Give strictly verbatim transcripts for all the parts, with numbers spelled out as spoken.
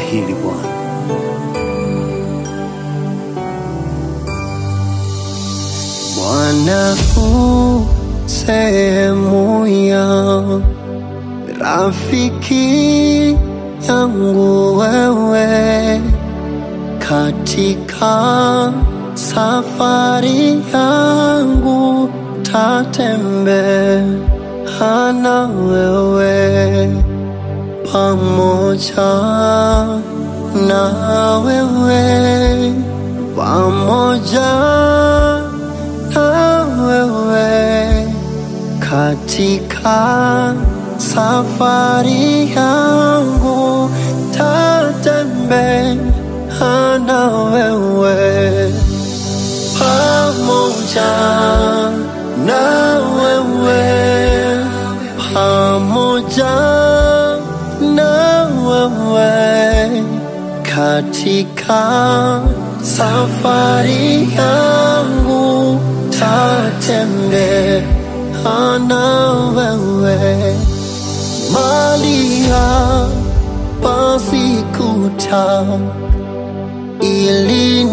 hili Bwana. Bwana u sehemu ya rafiki yangu wewe, katika safari yangu tatembea na wewe, pamoja na wewe, pamoja na wewe, katika safari yangu tatembea na wewe, pamoja na wewe, pamoja na wewe, katika safari yangu tatembea na wewe, mahali hapa sikutaka ili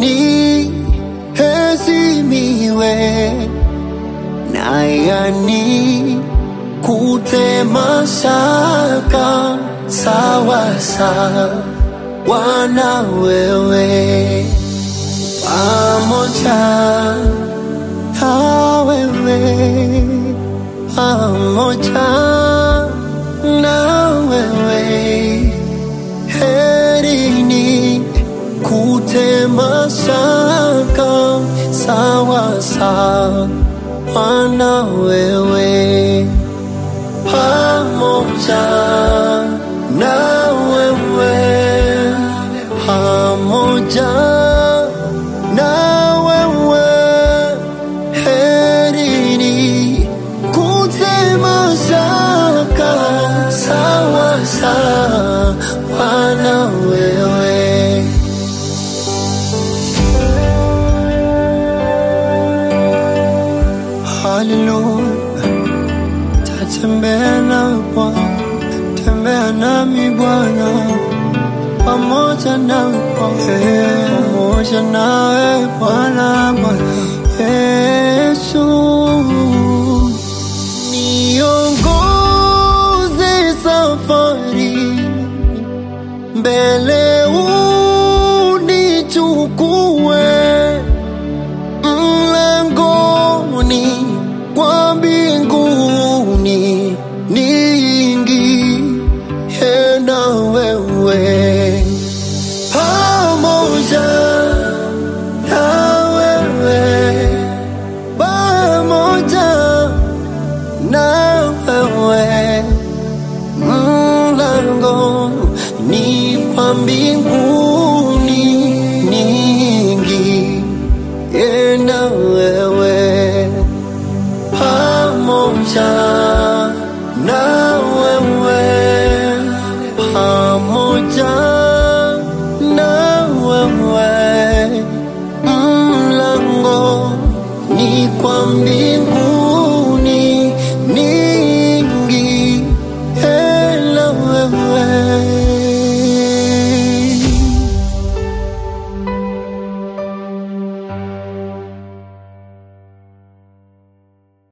niheshimiwe, na yani kutema shaka sawa sawa na wewe, pamoja na wewe, pamoja na wewe, heri ni kutema shaka sawa sawa na wewe, pamoja na wewe, pamoja na wewe, heri ni kutema shaka sawa sawa na wewe. Hallelujah, tatembea na Bwana, tembea nami Bwana, pamoja na wewe, pamoja nawe Bwana, Bwana Yesu, niongoze safari mbele, unichukue mlangoni kwa mbinguni, niingie na wewe, pamoja na wewe, pamoja na wewe, mlango ni kwa mbinguni, niingie na wewe, pamoja na wewe, pamoja na wewe, mlango ni kwa mbinguni.